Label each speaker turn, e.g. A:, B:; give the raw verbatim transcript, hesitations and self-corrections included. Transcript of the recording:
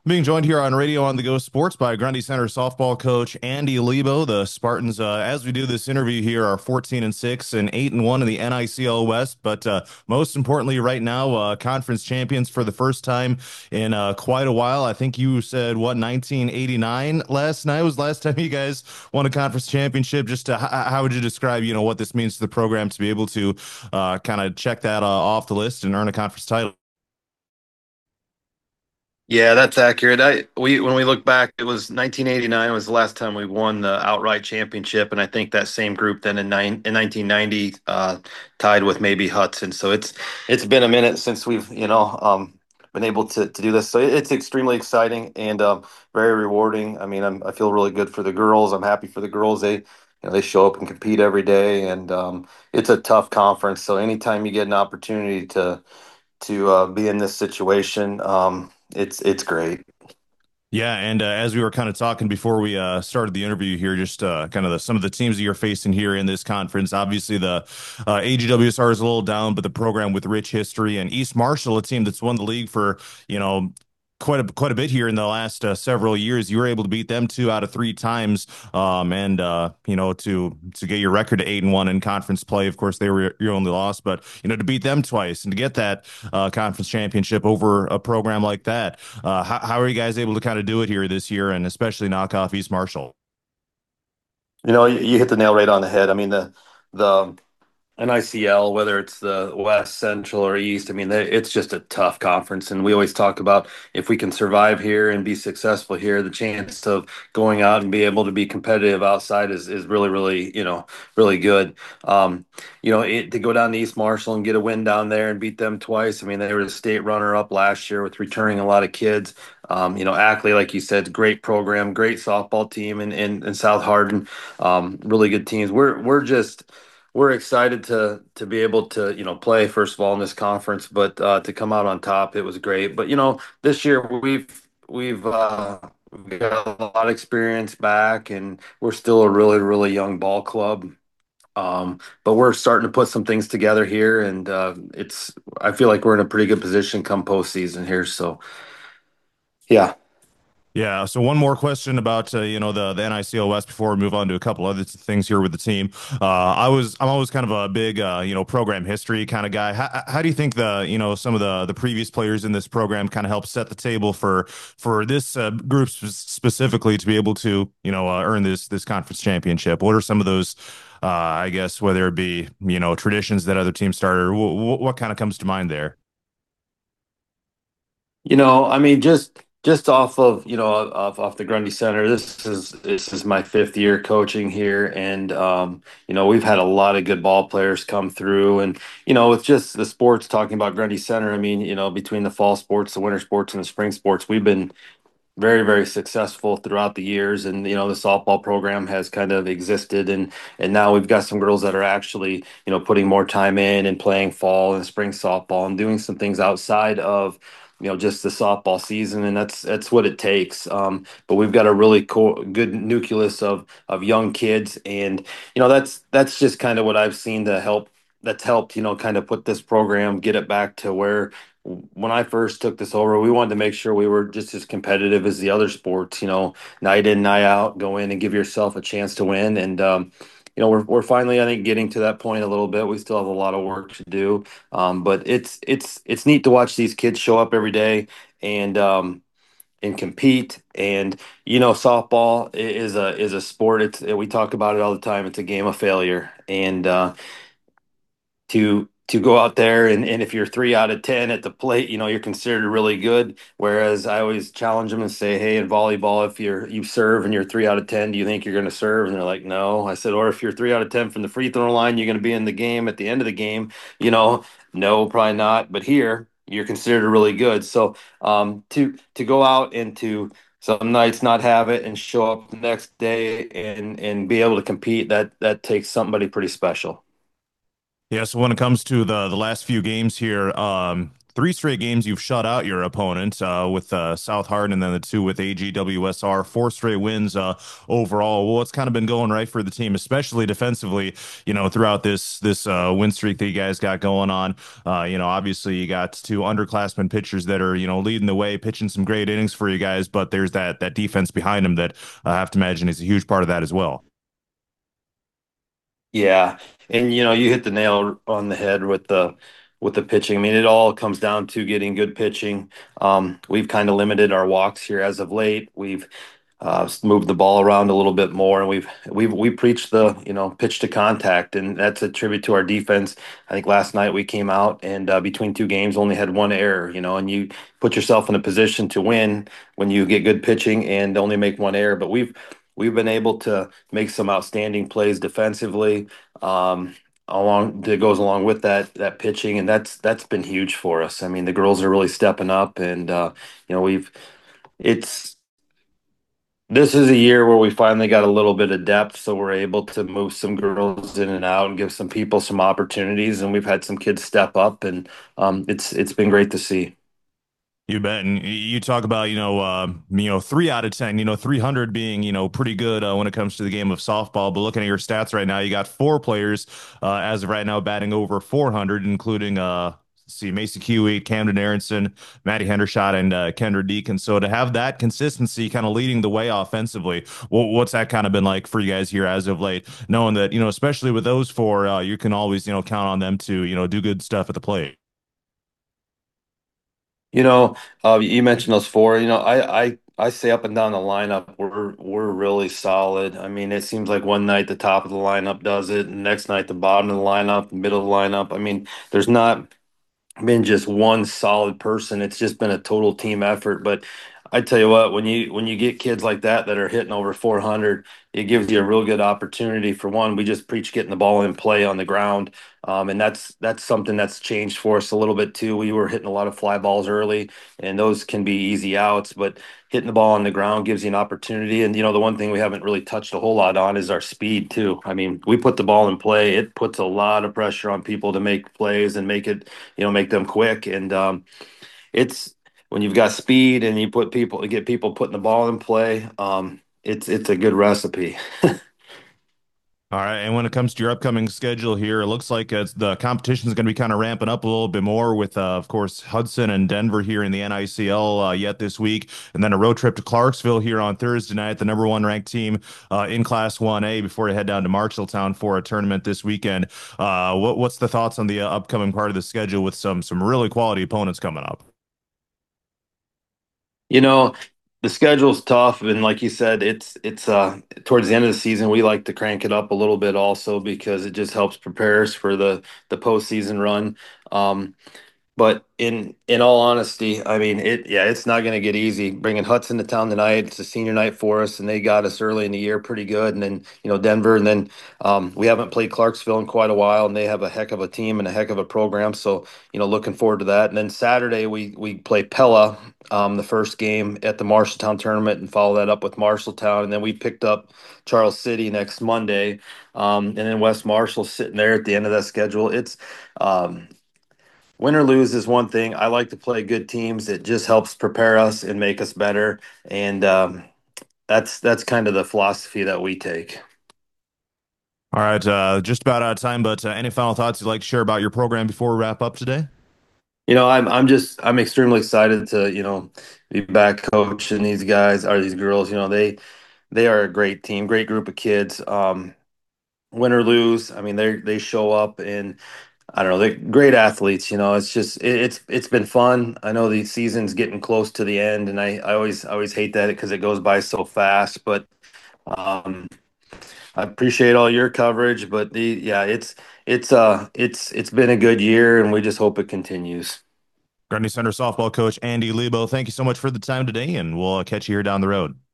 A: Being joined here on Radio on the Go Sports by Grundy Center softball coach Andy Lebo. The Spartans, uh, as we do this interview here, are fourteen and six and eight and one in the N I C L West. But uh, most importantly, right now, uh, conference champions for the first time in uh, quite a while. I think you said what nineteen eighty-nine last night was the last time you guys won a conference championship. Just to, h- how would you describe, you know, what this means to the program to be able to uh, kind of check that uh, off the list and earn a conference title?
B: Yeah, that's accurate. I we when we look back, it was nineteen eighty-nine was the last time we won the outright championship, and I think that same group then in nine in nineteen ninety uh, tied with maybe Hudson. So it's it's been a minute since we've you know um, been able to to do this. So it's extremely exciting and um, very rewarding. I mean, I'm, I feel really good for the girls. I'm happy for the girls. They you know they show up and compete every day, and um, it's a tough conference. So anytime you get an opportunity to to uh, be in this situation. Um, it's it's great.
A: Yeah, and uh, as we were kind of talking before we uh, started the interview here, just uh, kind of the, some of the teams that you're facing here in this conference. Obviously, the uh, A G W S R is a little down, but the program with rich history and East Marshall, a team that's won the league for you know quite a quite a bit here in the last uh, several years. You were able to beat them two out of three times, um, and uh, you know to to get your record to eight and one in conference play. Of course, they were your only loss, but you know to beat them twice and to get that uh, conference championship over a program like that. Uh, how, how are you guys able to kind of do it here this year, and especially knock off East Marshall?
B: You know, you, you hit the nail right on the head. I mean, the the N I C L, whether it's the West, Central, or East, I mean, they, it's just a tough conference. And we always talk about if we can survive here and be successful here, the chance of going out and be able to be competitive outside is, is really, really, you know, really good. Um, you know, it, to go down to East Marshall and get a win down there and beat them twice. I mean, they were the state runner up last year with returning a lot of kids. Um, you know, Ackley, like you said, great program, great softball team, and in, in, in South Hardin, um, really good teams. We're we're just we're excited to to be able to you know play first of all in this conference, but uh, to come out on top, it was great. But you know, this year we've we've uh, we've got a lot of experience back, and we're still a really really young ball club. Um, but we're starting to put some things together here, and uh, it's I feel like we're in a pretty good position come postseason here. So yeah.
A: Yeah. So one more question about uh, you know the the N I C L West before we move on to a couple other things here with the team. Uh, I was I'm always kind of a big uh, you know program history kind of guy. How, how do you think the you know some of the the previous players in this program kind of help set the table for for this uh, group sp- specifically to be able to you know uh, earn this this conference championship? What are some of those? Uh, I guess whether it be you know traditions that other teams started, what, what kind of comes to mind there?
B: You know, I mean, just just off of you know off off the Grundy Center. This is this is my fifth year coaching here, and um, you know we've had a lot of good ball players come through, and you know with just the sports talking about Grundy Center. I mean, you know between the fall sports, the winter sports, and the spring sports, we've been very very successful throughout the years, and you know the softball program has kind of existed, and and now we've got some girls that are actually you know putting more time in and playing fall and spring softball and doing some things outside of you know just the softball season, and that's that's what it takes. Um, but we've got a really cool good nucleus of of young kids, and you know that's that's just kind of what I've seen to help that's helped you know kind of put this program get it back to where when I first took this over, we wanted to make sure we were just as competitive as the other sports, you know, night in, night out, go in and give yourself a chance to win. And, um, you know, we're, we're finally, I think, getting to that point a little bit. We still have a lot of work to do. Um, but it's, it's, it's neat to watch these kids show up every day and, um, and compete. And, you know, softball i- is a, is a sport. It's, we talk about it all the time. It's a game of failure. And, uh, to to go out there and, and if you're three out of ten at the plate, you know, you're considered really good. Whereas I always challenge them and say, hey, in volleyball, if you're you serve and you're three out of ten, do you think you're gonna serve? And they're like, no. I said, or if you're three out of ten from the free throw line, you're gonna be in the game at the end of the game, you know, no, probably not. But here you're considered really good. So um to to go out and to some nights not have it and show up the next day and and be able to compete, that that takes somebody pretty special.
A: Yeah, so when it comes to the the last few games here, um, three straight games you've shut out your opponent uh, with uh, South Hardin and then the two with A G W S R. Four straight wins uh, overall. Well, what's kind of been going right for the team, especially defensively, you know, throughout this this uh, win streak that you guys got going on. Uh, you know, obviously you got two underclassmen pitchers that are, you know, leading the way, pitching some great innings for you guys, but there's that that defense behind them that I have to imagine is a huge part of that as well.
B: Yeah, and you know, you hit the nail on the head with the with the pitching. I mean, it all comes down to getting good pitching. Um, we've kind of limited our walks here as of late. We've uh, moved the ball around a little bit more, and we've we've we preach the you know pitch to contact, and that's a tribute to our defense. I think last night we came out and uh, between two games only had one error. You know, and you put yourself in a position to win when you get good pitching and only make one error. But we've we've been able to make some outstanding plays defensively. Um, along that goes along with that that pitching, and that's that's been huge for us. I mean, the girls are really stepping up, and uh, you know we've it's this is a year where we finally got a little bit of depth, so we're able to move some girls in and out and give some people some opportunities, and we've had some kids step up, and um, it's it's been great to see.
A: You bet. And you talk about, you know, uh, you know, three out of ten, you know, three hundred being, you know, pretty good uh, when it comes to the game of softball. But looking at your stats right now, you got four players uh, as of right now batting over four hundred, including, uh, let's see, Macy Kiwi, Camden Aronson, Maddie Hendershot, and uh, Kendra Deacon. So to have that consistency kind of leading the way offensively, well, what's that kind of been like for you guys here as of late, knowing that, you know, especially with those four, uh, you can always, you know, count on them to, you know, do good stuff at the plate.
B: You know, uh, you mentioned those four. You know, I, I I say up and down the lineup, we're we're really solid. I mean, it seems like one night the top of the lineup does it, and the next night the bottom of the lineup, the middle of the lineup. I mean, there's not been just one solid person. It's just been a total team effort. But I tell you what, when you when you get kids like that that are hitting over four hundred, it gives you a real good opportunity. For one, we just preach getting the ball in play on the ground, um, and that's that's something that's changed for us a little bit too. We were hitting a lot of fly balls early, and those can be easy outs, but hitting the ball on the ground gives you an opportunity. And you know, the one thing we haven't really touched a whole lot on is our speed too. I mean, we put the ball in play; it puts a lot of pressure on people to make plays and make it, you know, make them quick. And um, it's when you've got speed and you put people get people putting the ball in play, um, it's it's a good recipe.
A: All right, and when it comes to your upcoming schedule here, it looks like it's, the competition is going to be kind of ramping up a little bit more with, uh, of course, Hudson and Denver here in the N I C L uh, yet this week, and then a road trip to Clarksville here on Thursday night, the number one ranked team uh, in Class one A before you head down to Marshalltown for a tournament this weekend. Uh, what, what's the thoughts on the uh, upcoming part of the schedule with some some really quality opponents coming up?
B: You know, the schedule's tough, and like you said, it's it's uh towards the end of the season we like to crank it up a little bit also because it just helps prepare us for the the postseason run. Um, But in in all honesty, I mean it. Yeah, it's not going to get easy. Bringing Hudson to town tonight. It's a senior night for us, and they got us early in the year pretty good. And then you know Denver, and then um, we haven't played Clarksville in quite a while, and they have a heck of a team and a heck of a program. So you know, looking forward to that. And then Saturday we we play Pella, um, the first game at the Marshalltown tournament, and follow that up with Marshalltown, and then we picked up Charles City next Monday, um, and then West Marshall sitting there at the end of that schedule. It's um, Win or lose is one thing. I like to play good teams. It just helps prepare us and make us better. And um, that's that's kind of the philosophy that we take.
A: All right, uh, just about out of time, but uh, any final thoughts you'd like to share about your program before we wrap up today?
B: You know, I'm I'm just I'm extremely excited to, you know, be back coaching these guys or these girls. You know, they they are a great team, great group of kids. Um, win or lose, I mean, they they show up and I don't know, they're great athletes. You know, it's just it, it's it's been fun. I know the season's getting close to the end, and I I always I always hate that because it goes by so fast. But um, I appreciate all your coverage. But the yeah, it's it's uh it's it's been a good year, and we just hope it continues.
A: Grundy Center softball coach Andy Lebo, thank you so much for the time today, and we'll uh, catch you here down the road.